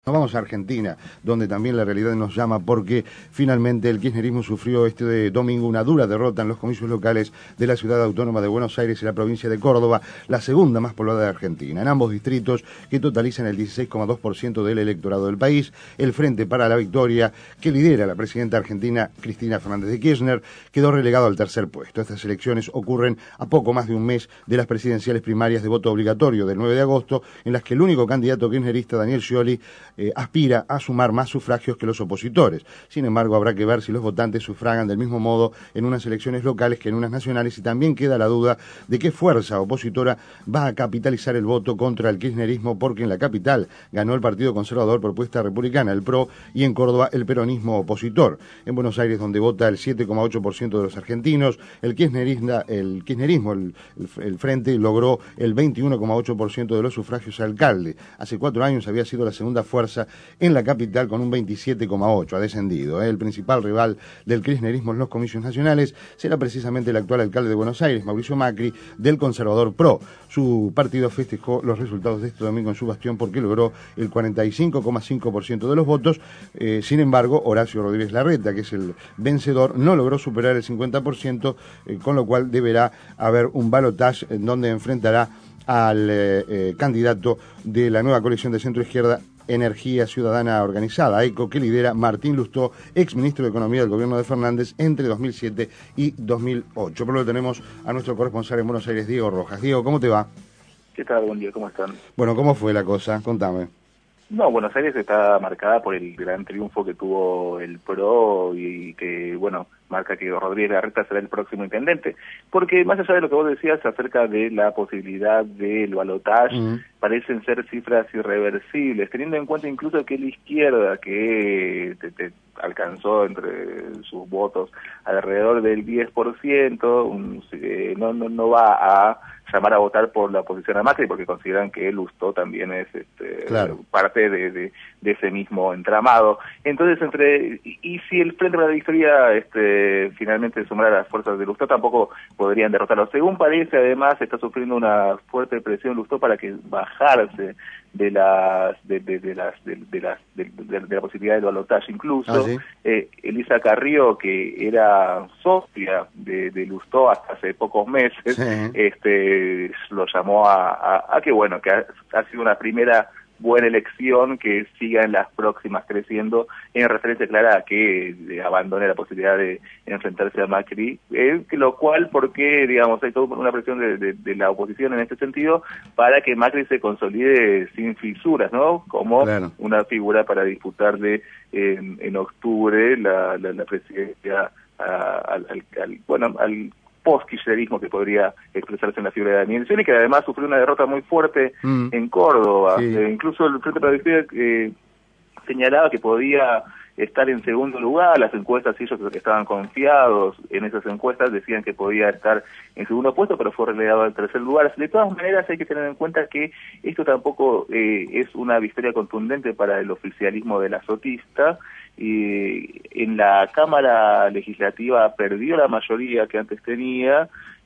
Nos vamos a Argentina, donde también la realidad nos llama porque finalmente el kirchnerismo sufrió este domingo una dura derrota en los comicios locales de la ciudad autónoma de Buenos Aires y la provincia de Córdoba, la segunda más poblada de Argentina. En ambos distritos, que totalizan el 16,2% del electorado del país, el Frente para la Victoria, que lidera la presidenta argentina Cristina Fernández de Kirchner, quedó relegado al tercer puesto. Estas elecciones ocurren a poco más de un mes de las presidenciales primarias de voto obligatorio del 9 de agosto, en las que el único candidato kirchnerista, Daniel Scioli, aspira a sumar más sufragios que los opositores. Sin embargo, habrá que ver si los votantes sufragan del mismo modo en unas elecciones locales que en unas nacionales, y también queda la duda de qué fuerza opositora va a capitalizar el voto contra el kirchnerismo, porque en la capital ganó el Partido Conservador Propuesta Republicana, el PRO, y en Córdoba el peronismo opositor. En Buenos Aires, donde vota el 7,8% de los argentinos, el kirchnerismo, el Frente, logró el 21,8% de los sufragios a alcalde. Hace 4 años había sido la segunda fuerza en la capital con un 27,8%, ha descendido. El principal rival del kirchnerismo en los comicios nacionales será precisamente el actual alcalde de Buenos Aires, Mauricio Macri, del conservador PRO. Su partido festejó los resultados de este domingo en su bastión porque logró el 45,5% de los votos. Sin embargo, Horacio Rodríguez Larreta, que es el vencedor, no logró superar el 50%, con lo cual deberá haber un balotaje en donde enfrentará al candidato de la nueva coalición de centro-izquierda, Energía Ciudadana Organizada, ECO, que lidera Martín Lustó, ex ministro de Economía del gobierno de Fernández entre 2007 y 2008. Por lo tenemos a nuestro corresponsal en Buenos Aires, Diego Rojas. Diego, ¿cómo te va? ¿Qué tal? Buen día, ¿cómo están? Bueno, ¿cómo fue la cosa? Contame. No, Buenos Aires está marcada por el gran triunfo que tuvo el PRO y que, bueno, marca que Rodríguez Larreta será el próximo intendente. Porque más allá de lo que vos decías acerca de la posibilidad del balotaje, parecen ser cifras irreversibles, teniendo en cuenta incluso que la izquierda, que te alcanzó entre sus votos alrededor del 10%, no va a llamar a votar por la oposición a Macri porque consideran que Lustó también es claro, parte de ese mismo entramado. Entonces, y si el Frente para la Victoria finalmente sumara las fuerzas de Lustó, tampoco podrían derrotarlo. Según parece, además, está sufriendo una fuerte presión Lustó para que bajarse de la posibilidad del balotaje. Incluso ¿sí? Elisa Carrió, que era socia de Lustó hasta hace pocos meses, Sí. lo llamó a que bueno, que ha sido una primera buena elección, que siga en las próximas creciendo, en referencia clara a que abandone la posibilidad de enfrentarse a Macri, lo cual, porque, digamos, hay toda una presión de la oposición en este sentido, para que Macri se consolide sin fisuras, ¿no? Como Claro. una figura para disputarle en octubre la presidencia al post-kirchnerismo que podría expresarse en la figura de Daniel Scioli, que además sufrió una derrota muy fuerte en Córdoba. Sí. Incluso el Frente para la Victoria señalaba que podía estar en segundo lugar. Las encuestas, ellos estaban confiados en esas encuestas, decían que podía estar en segundo puesto, pero fue relegado al tercer lugar. De todas maneras, hay que tener en cuenta que esto tampoco es una victoria contundente para el oficialismo de la sotista. Y en la Cámara Legislativa perdió la mayoría que antes tenía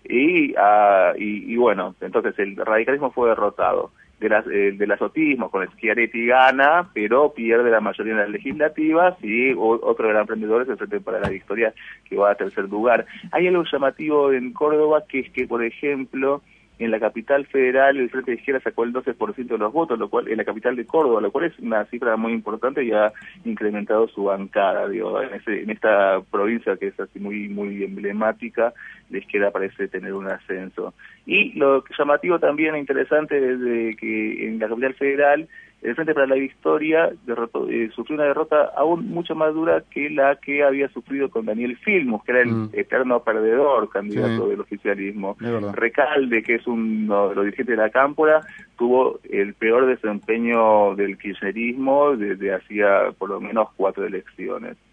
y bueno, entonces el radicalismo fue derrotado. Del azotismo con Schiaretti gana, pero pierde la mayoría en las legislativas, y otro gran emprendedor es el Frente para la Victoria, que va a tercer lugar. Hay algo llamativo en Córdoba, que es que, por ejemplo, en la capital federal el Frente de Izquierda sacó el 12% de los votos, lo cual en la capital de Córdoba, lo cual es una cifra muy importante y ha incrementado su bancada, digo, en esta provincia que es así muy emblemática, la izquierda parece tener un ascenso. Y lo llamativo también e interesante es que en la capital federal el Frente para la Victoria sufrió una derrota aún mucho más dura que la que había sufrido con Daniel Filmus, que era el eterno perdedor, candidato del oficialismo. Recalde, que es uno de los dirigentes de la Cámpora, tuvo el peor desempeño del kirchnerismo desde hacía por lo menos 4 elecciones.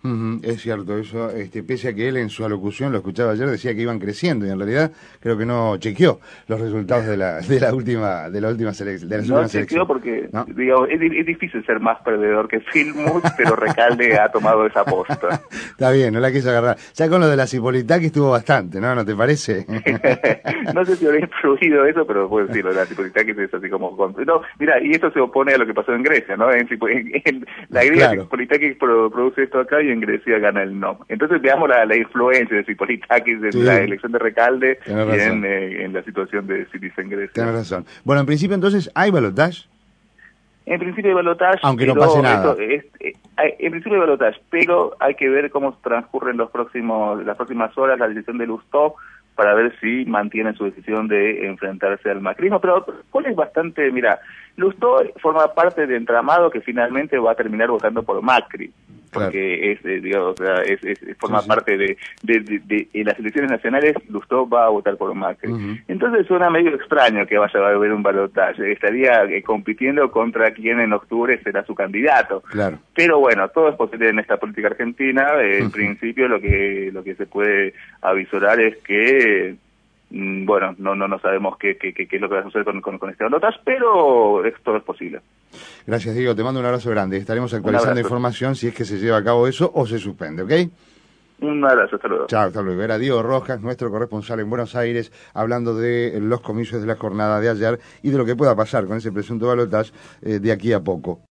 Es cierto, eso, pese a que él en su alocución, lo escuchaba ayer, decía que iban creciendo y en realidad creo que no chequeó los resultados de la última selección. No chequeó porque, ¿no? digamos, es difícil ser más perdedor que Filmus, pero Recalde ha tomado esa posta. Está bien, no la quiso agarrar. Ya con lo de la Cipolitakis estuvo bastante, ¿no? ¿No te parece? No sé si habrá influido eso, pero puedo decirlo, la Cipolitakis es así como... No, mira, y esto se opone a lo que pasó en Grecia, ¿no? La griega Claro. Cipolitakis produce esto acá y en Grecia gana el no. Entonces veamos la influencia de Cipolitakis en la elección de Recalde y en la situación de Syriza en Grecia. Tienes razón. Bueno, en principio entonces, ¿hay balotaje? En principio hay balotaje, aunque no pase nada. En principio hay balotaje, pero hay que ver cómo transcurren las próximas horas la decisión de Lustó para ver si mantiene su decisión de enfrentarse al macrismo. Pero Paul es bastante, mira, Lustó forma parte de entramado que finalmente va a terminar votando por Macri, porque forma parte de las elecciones nacionales. Lustó va a votar por Macri. Entonces suena medio extraño que vaya a haber un balotaje. Estaría compitiendo contra quien en octubre será su candidato. Claro. Pero bueno, todo es posible en esta política argentina. En principio lo que se puede avisorar es que bueno, no sabemos qué es lo que va a suceder con este balotaje, pero todo es posible. Gracias, Diego. Te mando un abrazo grande. Estaremos actualizando información si es que se lleva a cabo eso o se suspende, ¿ok? Un abrazo, hasta luego. Chao, hasta luego. Era Diego Rojas, nuestro corresponsal en Buenos Aires, hablando de los comicios de la jornada de ayer y de lo que pueda pasar con ese presunto balotaje de aquí a poco.